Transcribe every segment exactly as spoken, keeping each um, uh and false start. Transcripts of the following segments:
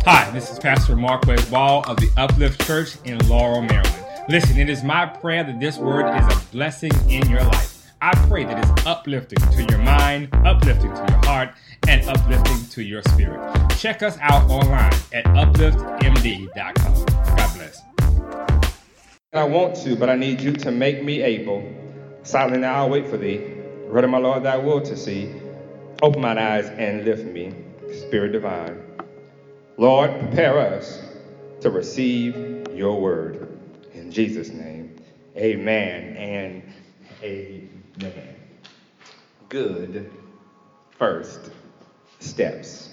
Hi, this is Pastor Marquez Ball of the Uplift Church in Laurel, Maryland. Listen, it is my prayer that this word is a blessing in your life. I pray that it's uplifting to your mind, uplifting to your heart, and uplifting to your spirit. Check us out online at uplift m d dot com. God bless. I want to, but I need you to make me able. Silently I'll wait for thee. Ready, my Lord, thy will to see. Open mine eyes and lift me, Spirit divine. Lord, prepare us to receive your word. In Jesus' name, amen and amen. Good first steps.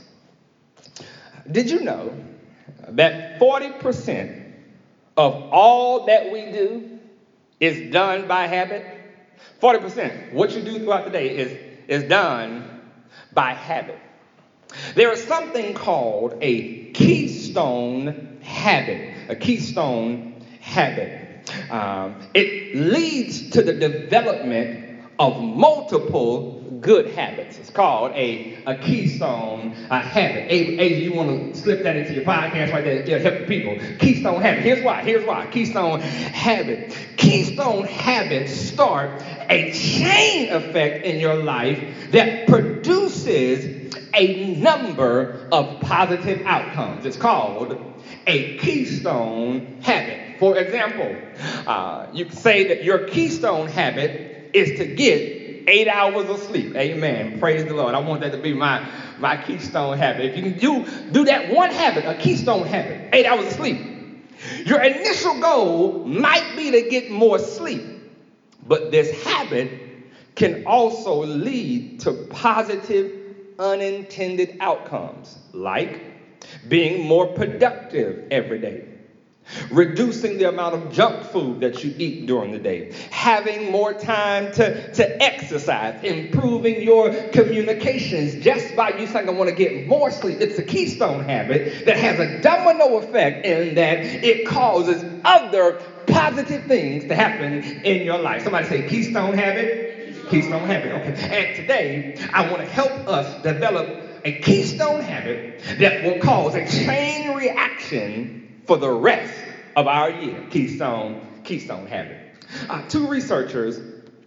Did you know that forty percent of all that we do is done by habit? forty percent. What you do throughout the day is, is done by habit. There is something called a keystone habit. A keystone habit. Um, it leads to the development of multiple good habits. It's called a, a keystone uh, habit. Asia, you want to slip that into your podcast right there? Yeah, help the people. Keystone habit. Here's why. Here's why. Keystone habit. Keystone habits start a chain effect in your life that produces a number of positive outcomes. It's called a keystone habit. For example, uh, you can say that your keystone habit is to get eight hours of sleep. Amen. Praise the Lord. I want that to be my, my keystone habit. If you can do, do that one habit, a keystone habit, eight hours of sleep, your initial goal might be to get more sleep. But this habit can also lead to positive unintended outcomes, like being more productive every day, reducing the amount of junk food that you eat during the day, having more time to, to exercise, improving your communications just by you saying, I want to get more sleep. It's a keystone habit that has a domino effect in that it causes other positive things to happen in your life. Somebody say keystone habit. Keystone habit. Okay. And today, I want to help us develop a keystone habit that will cause a chain reaction for the rest of our year. Keystone, keystone habit. Uh, two researchers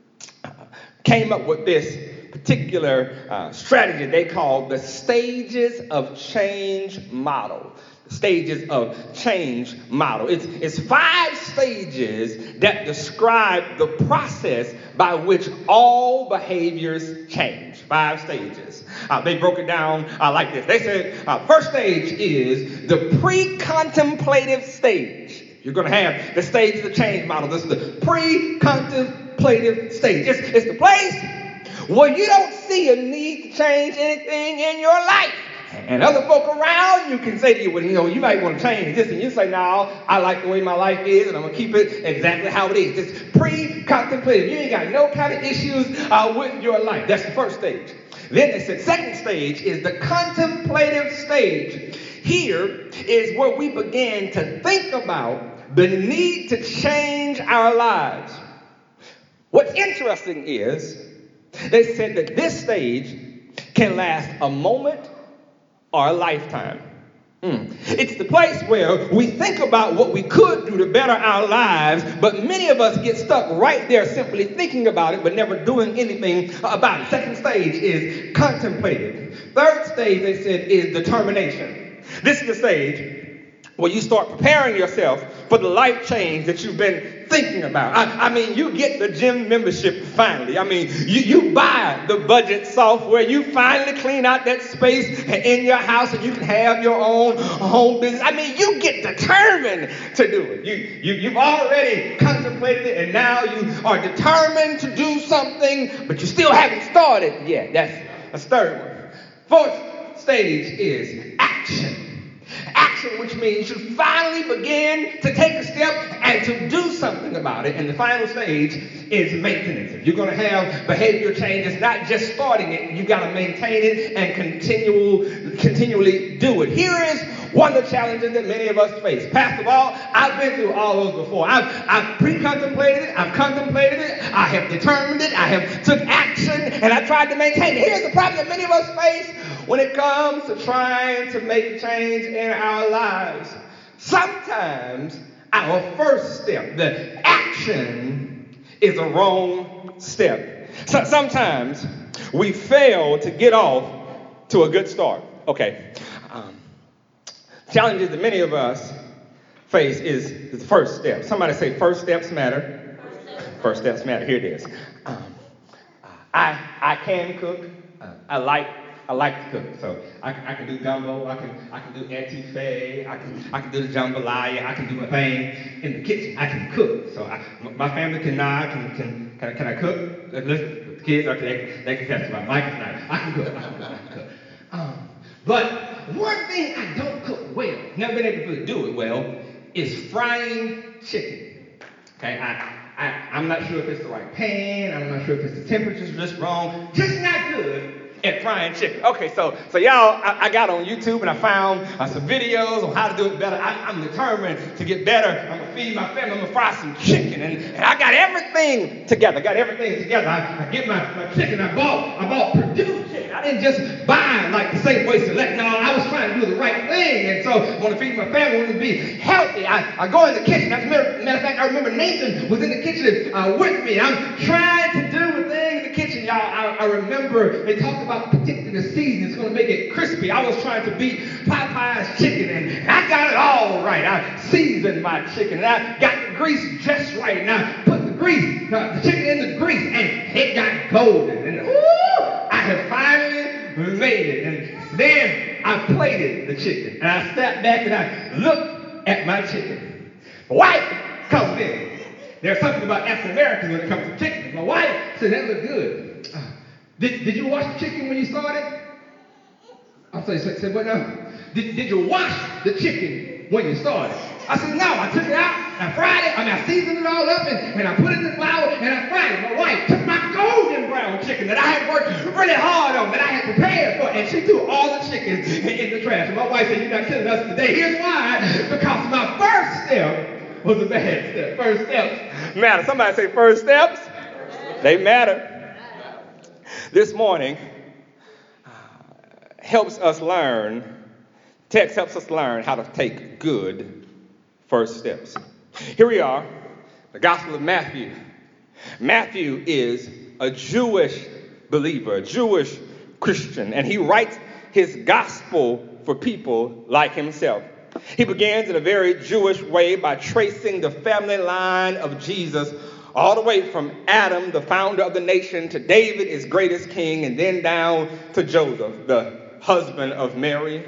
came up with this particular uh, strategy they called the stages of change model. Stages of change model. It's, it's five stages that describe the process by which all behaviors change. Five stages. Uh, they broke it down uh, like this. They said, uh, first stage is the pre-contemplative stage. You're going to have the stage of the change model. This is the pre-contemplative stage. It's, it's the place where you don't see a need to change anything in your life. And other folk around you can say to you, well, you know, you might want to change this. And you say, no, I like the way my life is, and I'm going to keep it exactly how it is. It's pre-contemplative. You ain't got no kind of issues uh, with your life. That's the first stage. Then they said second stage is the contemplative stage. Here is where we begin to think about the need to change our lives. What's interesting is they said that this stage can last a moment or a lifetime. Mm. It's the place where we think about what we could do to better our lives, but many of us get stuck right there simply thinking about it, but never doing anything about it. Second stage is contemplative. Third stage, they said, is determination. This is the stage where you start preparing yourself for the life change that you've been thinking about. I, I mean, you get the gym membership finally. I mean, you, you buy the budget software. You finally clean out that space in your house and you can have your own home business. I mean, you get determined to do it. You, you, you've already contemplated it and now you are determined to do something, but you still haven't started yet. That's a third one. Fourth stage is action. Action, which means you finally begin to take a step and to do something about it. And the final stage is maintenance. If you're going to have behavior changes, not just starting it, you got to maintain it and continual, continually do it. Here is one of the challenges that many of us face. Pastor Ball, I've been through all those before. I've, I've pre-contemplated it. I've contemplated it. I have determined it. I have took action, and I tried to maintain it. Here's the problem that many of us face. when it comes to trying to make a change in our lives, sometimes our first step, the action, is a wrong step. So sometimes we fail to get off to a good start. Okay. Um, challenges that many of us face is the first step. Somebody say first steps matter. First steps, first steps matter. Here it is. Um, I I can cook. Uh, I like I like to cook. So I, I can do gumbo. I can I can do etouffee. I can I can do the jambalaya. I can do a thing in the kitchen. I can cook. So I, my family can nod. Can can can, can I cook? Listen, the kids are they they can testify. Mike is not. I can cook. I can cook. I can cook. Um, but one thing I don't cook well, never been able to do it well, is frying chicken. Okay, I. I, I'm not sure if it's the right pan. I'm not sure if it's the temperature's just wrong. Just not good at frying chicken. Okay, so so y'all, I, I got on YouTube and I found uh, some videos on how to do it better. I, I'm determined to get better. I'm gonna feed my family. I'm gonna fry some chicken, and, and I got everything together. I got everything together. I, I get my, my chicken. I bought I bought Purdue chicken. I didn't just buy like the Safeway Select. No, I was trying to do the right thing, and so I want to feed my family. I want to be healthy. I, I go in the kitchen. As a matter, matter of fact, I remember Nathan was in the kitchen uh, with me. I'm trying to do a thing in the kitchen, y'all. I, I remember they talked about particular season. It's going to make it crispy. I was trying to beat Popeye's chicken, and I got it all right. I seasoned my chicken, and I got the grease just right, and I put the grease, uh, the chicken in the grease, and it got golden. And ooh, I had finally made it. And then I plated the chicken, and I sat back and I looked at my chicken. My wife comes in. There's something about African Americans when it comes to chicken. My wife said, that looked good. Uh, did, did you wash the chicken when you started? I'm sorry, I said, what now? Did, did you wash the chicken when you started? I said, no, I took it out, I fried it, I mean, I seasoned it all up, and, and I put it in the flour, and I fried it. My wife took my golden brown chicken that I had worked really hard on, that I had prepared for, and she threw all the chicken in, in the trash. And my wife said, you're not killing us today. Here's why. Because my first step was a bad step. First steps matter. Somebody say first steps. They matter. This morning uh, helps us learn, text helps us learn how to take good first steps. Here we are, the Gospel of Matthew. Matthew is a Jewish believer, a Jewish Christian, and he writes his gospel for people like himself. He begins in a very Jewish way by tracing the family line of Jesus all the way from Adam, the founder of the nation, to David, his greatest king, and then down to Joseph, the husband of Mary.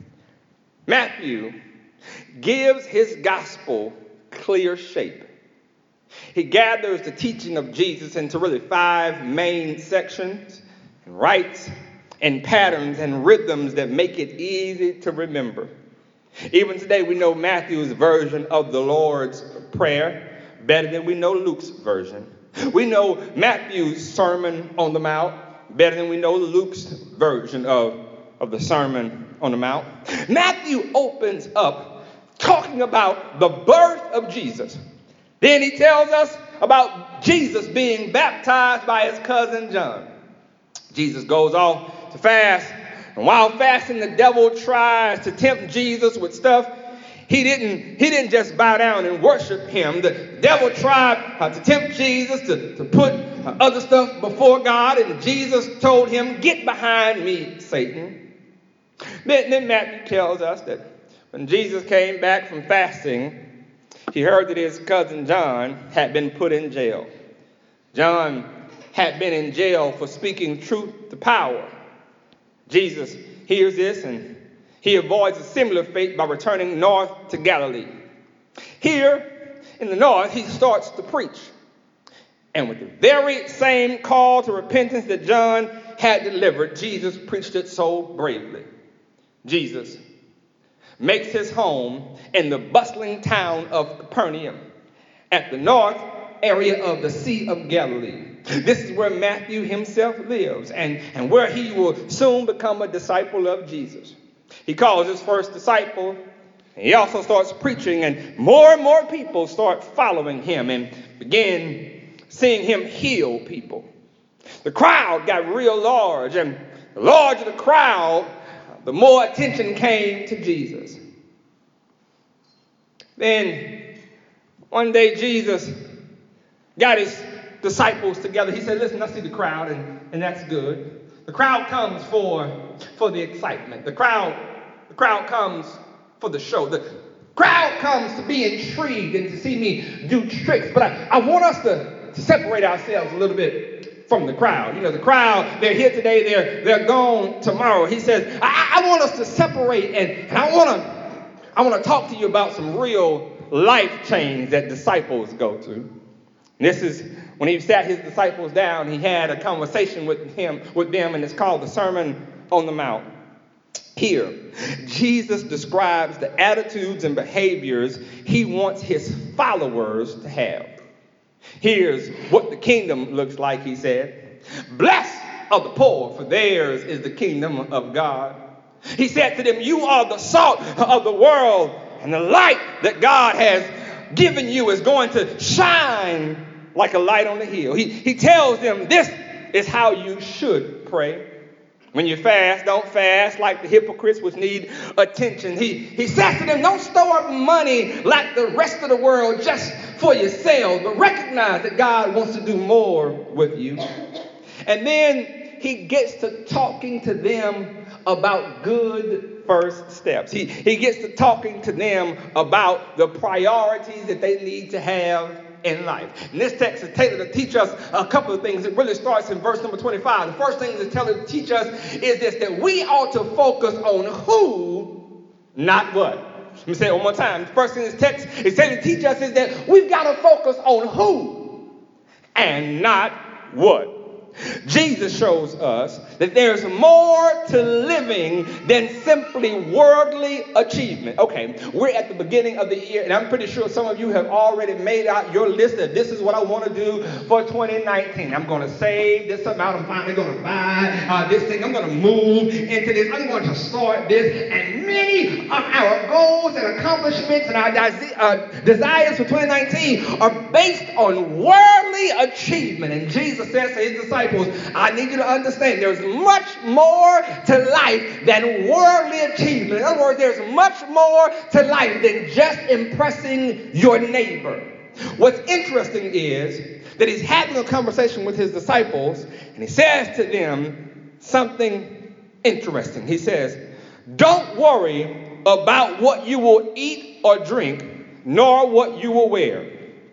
Matthew gives his gospel clear shape. He gathers the teaching of Jesus into really five main sections, and writes in patterns and rhythms that make it easy to remember. Even today, we know Matthew's version of the Lord's Prayer better than we know Luke's version. We know Matthew's Sermon on the Mount better than we know Luke's version of, of the Sermon on the Mount. Matthew opens up talking about the birth of Jesus. Then he tells us about Jesus being baptized by his cousin John. Jesus goes off to fast. And while fasting, the devil tries to tempt Jesus with stuff. He didn't, he didn't just bow down and worship him. The devil tried uh, to tempt Jesus to, to put uh, other stuff before God. And Jesus told him, get behind me, Satan. Then, then Matthew tells us that when Jesus came back from fasting, he heard that his cousin John had been put in jail. John had been in jail for speaking truth to power. Jesus hears this and he avoids a similar fate by returning north to Galilee. Here in the north, he starts to preach. And with the very same call to repentance that John had delivered, Jesus preached it so bravely. Jesus makes his home in the bustling town of Capernaum at the north area of the Sea of Galilee. This is where Matthew himself lives and, and where he will soon become a disciple of Jesus. He calls his first disciple. He also starts preaching, and more and more people start following him and begin seeing him heal people. The crowd got real large, and The larger the crowd, the more attention came to Jesus. Then one day Jesus got his disciples together. He said, listen, I see the crowd, and, and that's good. The crowd comes for, for the excitement. The crowd, the crowd comes for the show. The crowd comes to be intrigued and to see me do tricks. But I, I want us to, to separate ourselves a little bit from the crowd. You know, the crowd, they're here today, they're, they're gone tomorrow. He says, I, I want us to separate, and, and I want to I want to talk to you about some real life change that disciples go through. And this is when he sat his disciples down, he had a conversation with him, with them, and it's called the Sermon on the Mount. Here, Jesus describes the attitudes and behaviors he wants his followers to have. Here's what the kingdom looks like, he said. Blessed are the poor, for theirs is the kingdom of God. He said to them, you are the salt of the world, and the light that God has given you is going to shine like a light on the hill. He, he tells them this is how you should pray. When you fast, don't fast like the hypocrites which need attention. He, he says to them, don't store up money like the rest of the world just for yourselves, but recognize that God wants to do more with you. And then he gets to talking to them about good first steps. He, he gets to talking to them about the priorities that they need to have in life. And this text is tailored to teach us a couple of things. It really starts in verse number twenty-five. The first thing it's tailored to teach us is this, that we ought to focus on who, not what. Let me say it one more time. The first thing this text is tailored to teach us is that we've got to focus on who and not what. Jesus shows us that there's more to living than simply worldly achievement. Okay, we're at the beginning of the year, and I'm pretty sure some of you have already made out your list that this is what I want to do for twenty nineteen. I'm going to save this amount. I'm finally going to buy uh, this thing. I'm going to move into this. I'm going to start this. And many of our goals and accomplishments and our uh, desires for twenty nineteen are based on worldly achievement. And Jesus says to his disciples, I need you to understand there's much more to life than worldly achievement. In other words, there's much more to life than just impressing your neighbor. What's interesting is that he's having a conversation with his disciples, and he says to them something interesting. He says, don't worry about what you will eat or drink, nor what you will wear.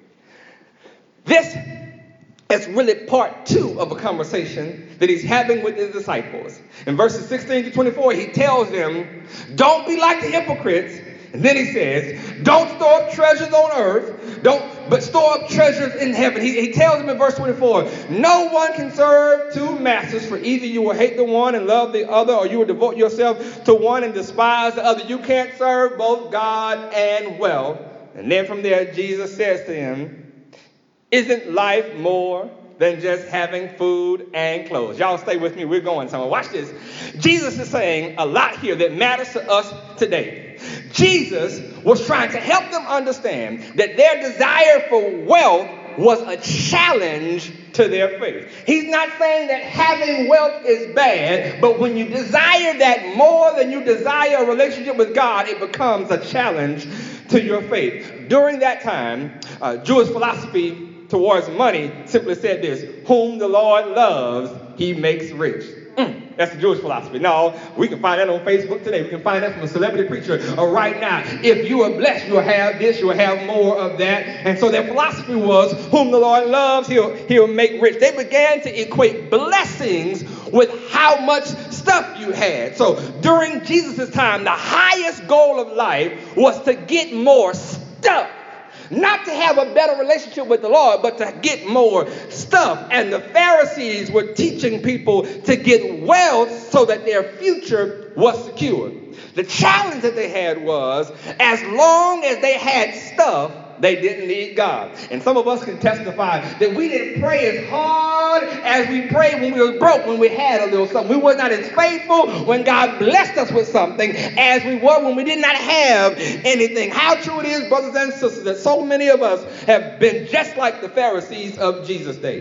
This It's really part two of a conversation that he's having with his disciples. In verses sixteen to twenty-four, he tells them, don't be like the hypocrites. And then he says, don't store up treasures on earth, don't, but store up treasures in heaven. He, he tells them in verse twenty-four, no one can serve two masters, for either you will hate the one and love the other, or you will devote yourself to one and despise the other. You can't serve both God and wealth. And then from there, Jesus says to him, isn't life more than just having food and clothes? Y'all stay with me. We're going somewhere. Watch this. Jesus is saying a lot here that matters to us today. Jesus was trying to help them understand that their desire for wealth was a challenge to their faith. He's not saying that having wealth is bad, but when you desire that more than you desire a relationship with God, it becomes a challenge to your faith. During that time, uh, Jewish philosophy towards money simply said this, whom the Lord loves, he makes rich. Mm, that's the Jewish philosophy. No, we can find that on Facebook today. We can find that from a celebrity preacher uh, right now. If you are blessed, you'll have this, you'll have more of that. And so their philosophy was, whom the Lord loves, he'll, he'll make rich. They began to equate blessings with how much stuff you had. So during Jesus' time, the highest goal of life was to get more stuff. Not to have a better relationship with the Lord, but to get more stuff. And the Pharisees were teaching people to get wealth so that their future was secure. The challenge that they had was, as long as they had stuff, they didn't need God. And some of us can testify that we didn't pray as hard as we prayed when we were broke, when we had a little something. We were not as faithful when God blessed us with something as we were when we did not have anything. How true it is, brothers and sisters, that so many of us have been just like the Pharisees of Jesus' day.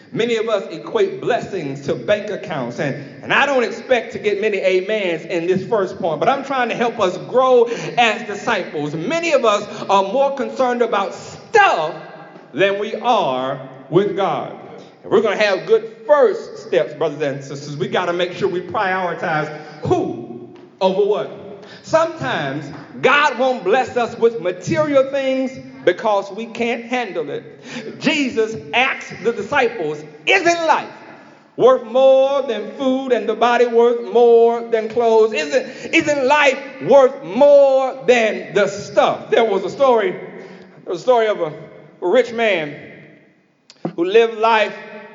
Many of us equate blessings to bank accounts, and, and I don't expect to get many amens in this first point, but I'm trying to help us grow as disciples. Many of us are more concerned about stuff than we are with God. If we're going to have good first steps, brothers and sisters, we got to make sure we prioritize who over what. Sometimes God won't bless us with material things because we can't handle it. Jesus asked the disciples, isn't life worth more than food and the body worth more than clothes? Isn't, isn't life worth more than the stuff? There was a story, there was a story of a, a rich man who lived life,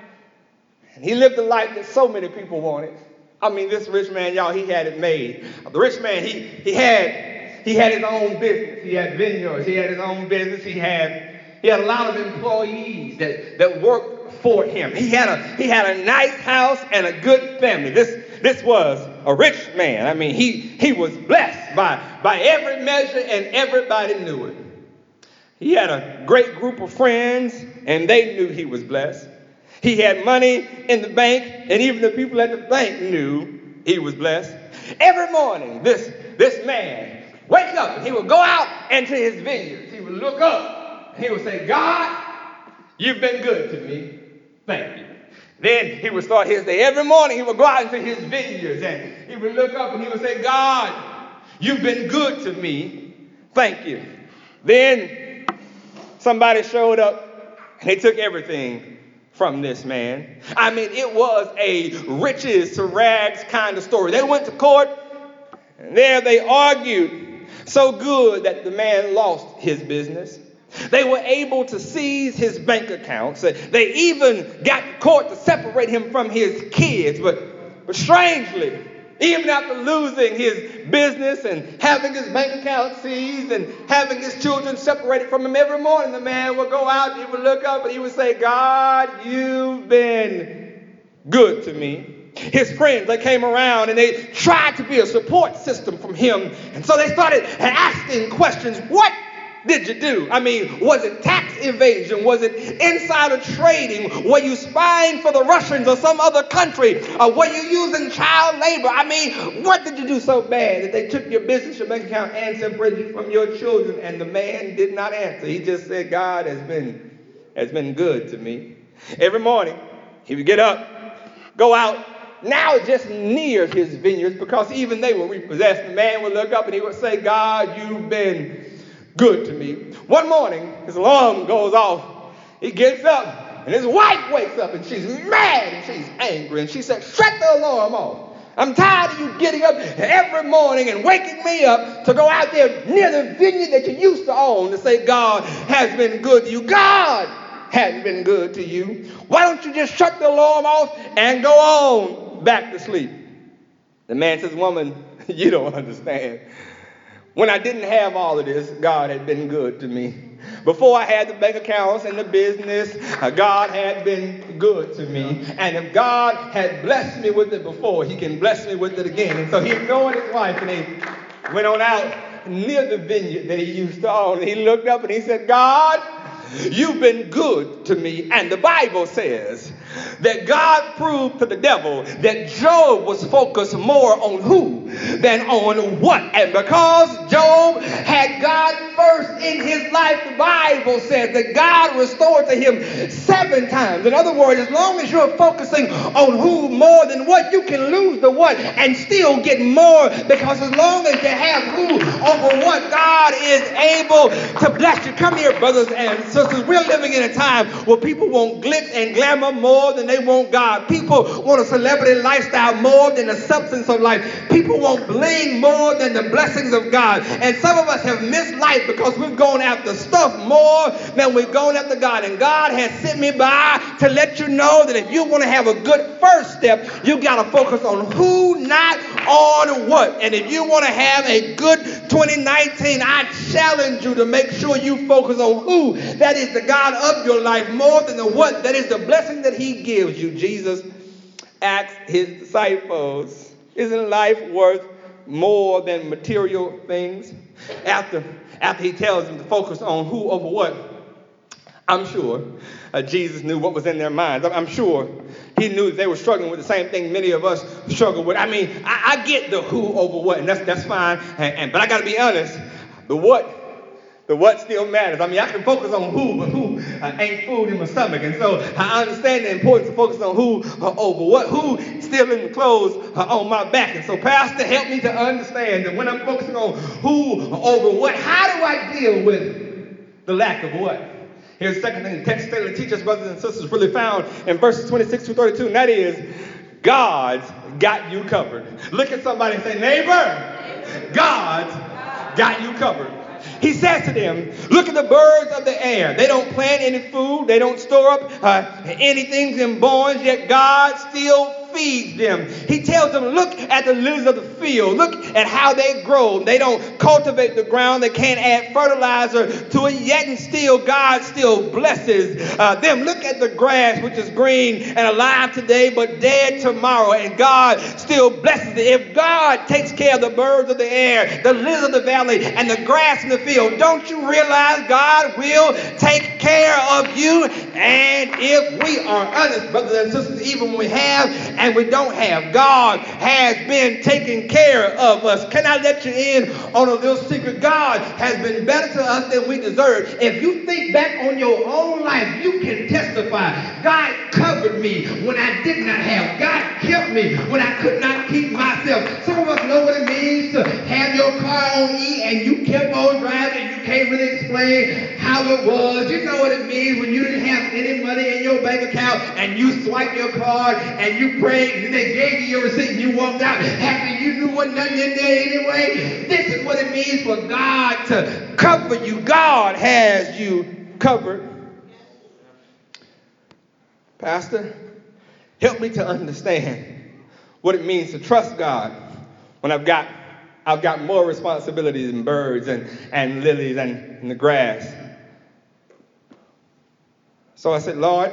and he lived a life that so many people wanted. I mean, this rich man, y'all, he had it made. The rich man, he he had he had his own business. He had vineyards. He had his own business. He had he had a lot of employees that, that worked for him. He had a he had a nice house and a good family. This this was a rich man. I mean, he he was blessed by by every measure, and everybody knew it. He had a great group of friends, and they knew he was blessed. He had money in the bank, and even the people at the bank knew he was blessed. Every morning, this, this man wake up, and he would go out into his vineyards. He would look up, and he would say, God, you've been good to me. Thank you. Then he would start his day. Every morning, he would go out into his vineyards, and he would look up, and he would say, God, you've been good to me. Thank you. Then somebody showed up, and they took everything from this man. I mean, it was a riches to rags kind of story. They went to court, and there they argued so good that the man lost his business. They were able to seize his bank accounts. They even got the court to separate him from his kids. But, but strangely, even after losing his business and having his bank account seized and having his children separated from him, every morning the man would go out, he would look up, and he would say, God, you've been good to me. His friends, they came around and they tried to be a support system from him. And so they started asking questions. What did you do? I mean, was it tax evasion? Was it insider trading? Were you spying for the Russians or some other country? Or were you using child labor? I mean, what did you do so bad that they took your business, your bank account, and separated you from your children? And the man did not answer. He just said, God has been, has been good to me. Every morning, he would get up, go out, now just near his vineyards, because even they were repossessed. The man would look up and he would say, God, you've been good to me. One morning, his alarm goes off. He gets up, and his wife wakes up, and she's mad, and she's angry, and she said, shut the alarm off. I'm tired of you getting up every morning and waking me up to go out there near the vineyard that you used to own to say God has been good to you. God hasn't been good to you. Why don't you just shut the alarm off and go on back to sleep? The man says, woman, you don't understand. When I didn't have all of this, God had been good to me. Before I had the bank accounts and the business, God had been good to me. And if God had blessed me with it before, he can bless me with it again. And so he ignored his wife, and he went on out near the vineyard that he used to own. And he looked up and he said, God, you've been good to me. And the Bible says that God proved to the devil that Job was focused more on who than on what. And because Job had God first in his life, the Bible says that God restored to him seven times. In other words, as long as you're focusing on who more than what, you can lose the what and still get more, because as long as you have who over what, God is able to bless you. Come here, brothers and sisters. We're living in a time where people want glitz and glamour more than they want God. People want a celebrity lifestyle more than the substance of life. People want bling more than the blessings of God. And some of us have missed life because we've gone after stuff more than we've gone after God. And God has sent me by to let you know that if you want to have a good first step, you got to focus on who, not on what. And if you want to have a good twenty nineteen, I challenge you to make sure you focus on who. That is the God of your life more than the what. That is the blessing that he gives you. Jesus asked his disciples, isn't life worth more than material things? After, after he tells them to focus on who over what, I'm sure uh, Jesus knew what was in their minds. I'm, I'm sure he knew that they were struggling with the same thing many of us struggle with. I mean, I, I get the who over what, and that's that's fine. And, and but I got to be honest, the what. The what still matters. I mean, I can focus on who, but who uh, ain't food in my stomach. And so I understand the importance of focusing on who uh, over what, who still in the clothes uh, on my back. And so, Pastor, help me to understand that when I'm focusing on who over what, how do I deal with the lack of what? Here's the second thing the text clearly teaches, brothers and sisters, really found in verses twenty-six through thirty-two, and that is God's got you covered. Look at somebody and say, neighbor, God's got you covered. He says to them, look at the birds of the air. They don't plant any food. They don't store up uh, anything in barns, yet God still feeds them. He tells them, look at the lilies of the field. Look at how they grow. They don't cultivate the ground. They can't add fertilizer to it, yet and still God still blesses uh, them. Look at the grass, which is green and alive today, but dead tomorrow, and God still blesses it. If God takes care of the birds of the air, the lilies of the valley, and the grass in the field, don't you realize God will take care of you? And if we are honest, brothers and sisters, even when we have and we don't have, God has been taking care of us. Can I let you in on a little secret? God has been better to us than we deserve. If you think back on your own life, you can testify. God covered me when I did not have. God kept me when I could not keep myself. Some of us know what it means to have your car on E and you kept on driving. You can't really explain how it was. You know what it means when you didn't have any money in your bank account and you swiped your card and you prayed and they gave you your receipt and you walked out happy. You knew what nothing in there anyway. This is what it means for God to cover you. God has you covered. Pastor, help me to understand what it means to trust God when I've got I've got more responsibilities than birds and, and lilies and, and the grass. So I said, Lord,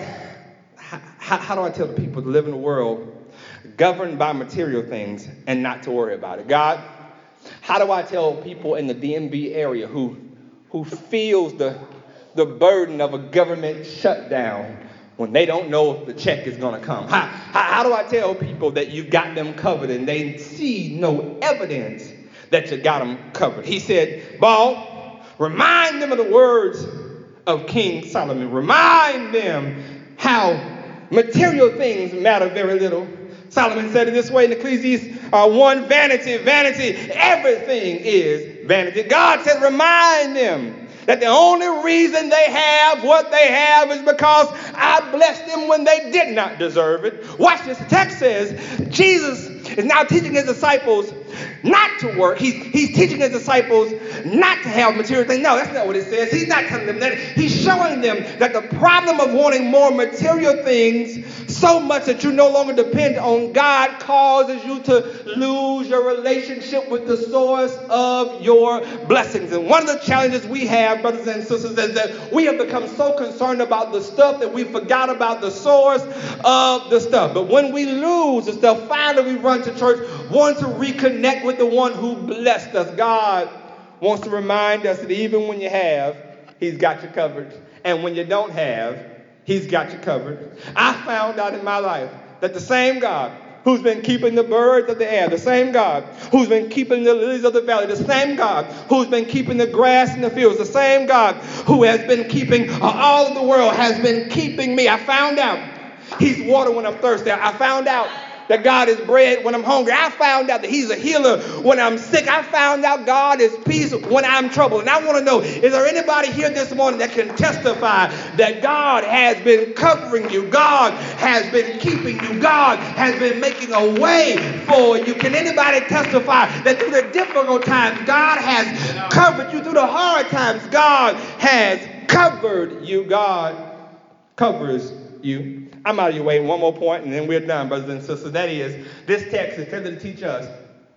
how, how do I tell the people to live in a world governed by material things and not to worry about it? God, how do I tell people in the D M V area who who feels the the burden of a government shutdown when they don't know if the check is going to come? How, how, how do I tell people that you've got them covered and they see no evidence that you got them covered? He said, Ball, remind them of the words of King Solomon. Remind them how material things matter very little. Solomon said it this way in Ecclesiastes uh, one, vanity, vanity, everything is vanity. God said, remind them that the only reason they have what they have is because I blessed them when they did not deserve it. Watch this. The text says Jesus is now teaching his disciples not to work. He's, he's teaching his disciples not to have material things. No, that's not what it says. He's not telling them that. He's showing them that the problem of wanting more material things so much that you no longer depend on God causes you to lose your relationship with the source of your blessings. And one of the challenges we have, brothers and sisters, is that we have become so concerned about the stuff that we forgot about the source of the stuff. But when we lose the stuff, finally we run to church, want to reconnect with the one who blessed us. God wants to remind us that even when you have, he's got you covered. And when you don't have, he's got you covered. I found out in my life that the same God who's been keeping the birds of the air, the same God who's been keeping the lilies of the valley, the same God who's been keeping the grass in the fields, the same God who has been keeping uh, all of the world has been keeping me. I found out he's water when I'm thirsty. I found out that God is bread when I'm hungry. I found out that he's a healer when I'm sick. I found out God is peace when I'm troubled. And I want to know, is there anybody here this morning that can testify that God has been covering you? God has been keeping you. God has been making a way for you. Can anybody testify that through the difficult times, God has covered you? Through the hard times, God has covered you. God covers you. I'm out of your way. One more point, and then we're done, brothers and sisters. That is, this text is intended to teach us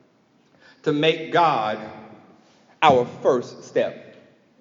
to make God our first step.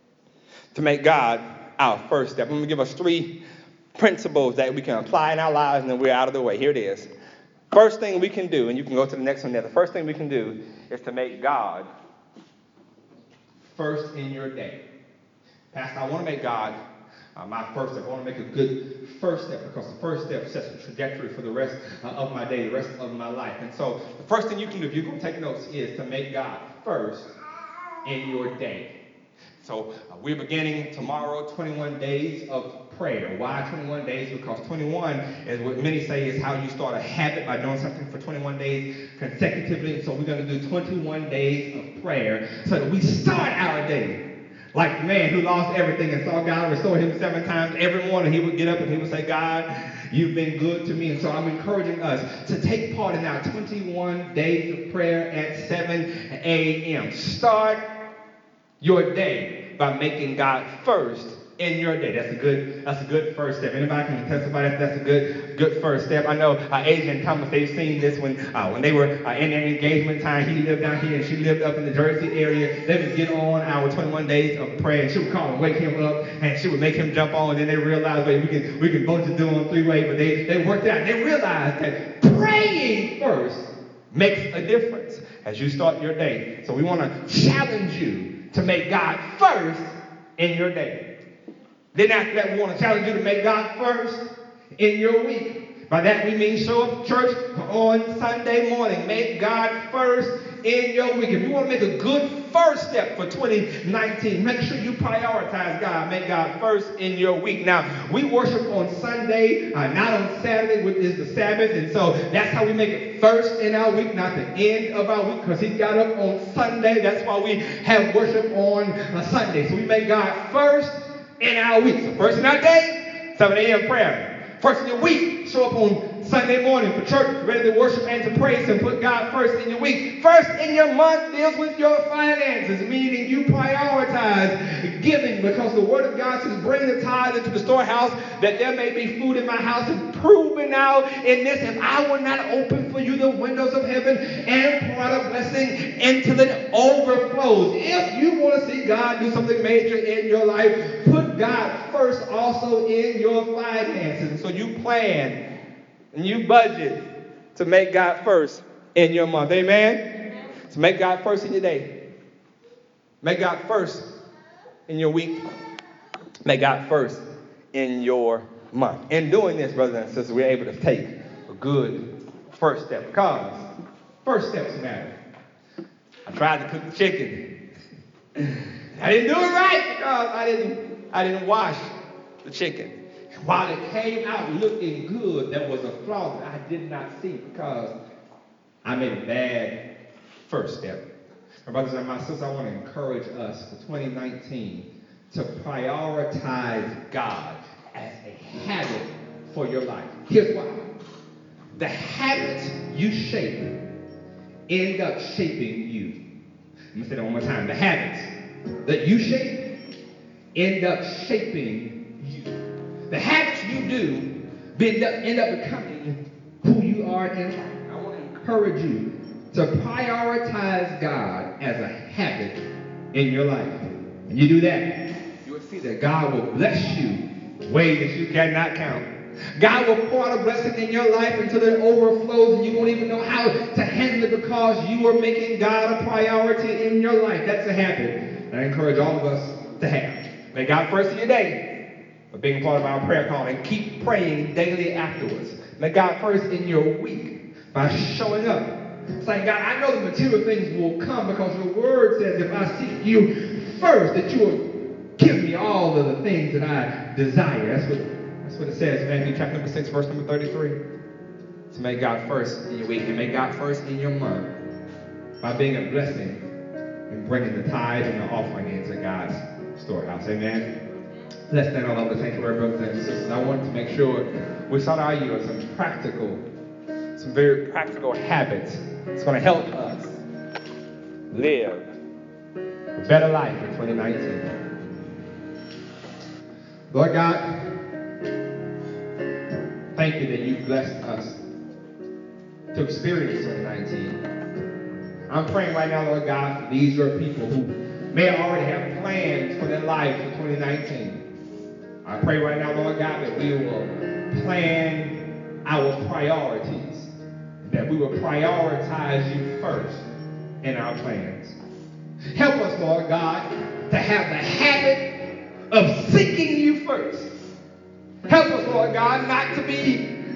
To make God our first step. I'm going to give us three principles that we can apply in our lives, and then we're out of the way. Here it is. First thing we can do, and you can go to the next one there. The first thing we can do is to make God first in your day. Pastor, I want to make God uh, my first step. I want to make a good first step because the first step sets a trajectory for the rest uh, of my day, the rest of my life. And so the first thing you can do, if you're going to take notes, is to make God first in your day. So uh, we're beginning tomorrow twenty-one days of prayer. Why twenty-one days? Because twenty-one is what many say is how you start a habit, by doing something for twenty-one days consecutively. So we're going to do twenty-one days of prayer so that we start our day like the man who lost everything and saw God restore him seven times. Every morning he would get up and he would say, God, you've been good to me. And so I'm encouraging us to take part in our twenty-one days of prayer at seven a.m. Start your day by making God first in your day. That's a good, that's a good first step. Anybody can testify that that's a good, good first step. I know uh, Asia and Thomas, they've seen this when uh, when they were uh, in their engagement time. He lived down here and she lived up in the Jersey area. They would get on our twenty-one days of prayer, and she would call and wake him up, and she would make him jump on. And then they realized, wait, we can we can both just do it on three way. But they they worked out. They realized that praying first makes a difference as you start your day. So we want to challenge you to make God first in your day. Then after that, we want to challenge you to make God first in your week. By that we mean show up to church on Sunday morning. Make God first in your week. If you want to make a good first step for twenty nineteen, make sure you prioritize God. Make God first in your week. Now, we worship on Sunday, uh, not on Saturday, which is the Sabbath. And so that's how we make it first in our week, not the end of our week, because he got up on Sunday. That's why we have worship on a Sunday. So we make God first in our week. So first in our day, seven a.m. prayer. First in your week, show up on Sunday morning for church, ready to worship and to praise and put God first in your week. First in your month deals with your finances, meaning you prioritize giving, because the word of God says, bring the tithe into the storehouse that there may be food in my house. And proven now in this, if I will not open for you the windows of heaven and pour out a blessing into the overflows. If you want to see God do something major in your life, put God first also in your finances. And so you plan and you budget to make God first in your month. Amen? So make God first in your day. Make God first in your week. Make God first in your month. In doing this, brothers and sisters, we're able to take a good first step, because first steps matter. I tried to cook the chicken. I didn't do it right because I didn't, I didn't wash the chicken. While it came out looking good, there was a flaw that I did not see because I made a bad first step. My brothers and my sisters, I want to encourage us for twenty nineteen to prioritize God as a habit for your life. Here's why. The habits you shape end up shaping you. Let me say that one more time. The habits that you shape end up shaping you. The habits you do end up, end up becoming who you are in life. I want to encourage you to prioritize God as a habit in your life. When you do that, you will see that God will bless you in ways that you cannot count. God will pour out a blessing in your life until it overflows and you won't even know how to handle it because you are making God a priority in your life. That's a habit I encourage all of us to have. Make God first in your day by being part of our prayer call, and keep praying daily afterwards. Make God first in your week by showing up. Saying, God, I know the material things will come because your word says if I seek you first, that you will give me all of the things that I desire. That's what That's what it says in Matthew chapter number six, verse number thirty-three. To make God first in your week and make God first in your month by being a blessing and bringing the tithe and the offering into God's storehouse. Amen. Let's stand all over the sanctuary, brothers and sisters. I wanted to make sure we start our year with some practical, some very practical habits. It's going to help us live a better life in twenty nineteen. Lord God, thank you that you blessed us to experience twenty nineteen. I'm praying right now, Lord God, for these your people who may already have plans for their life for twenty nineteen. I pray right now, Lord God, that we will plan our priorities, that we will prioritize you first in our plans. Help us, Lord God, to have the habit of seeking seeking you first. Help us, Lord God, not to be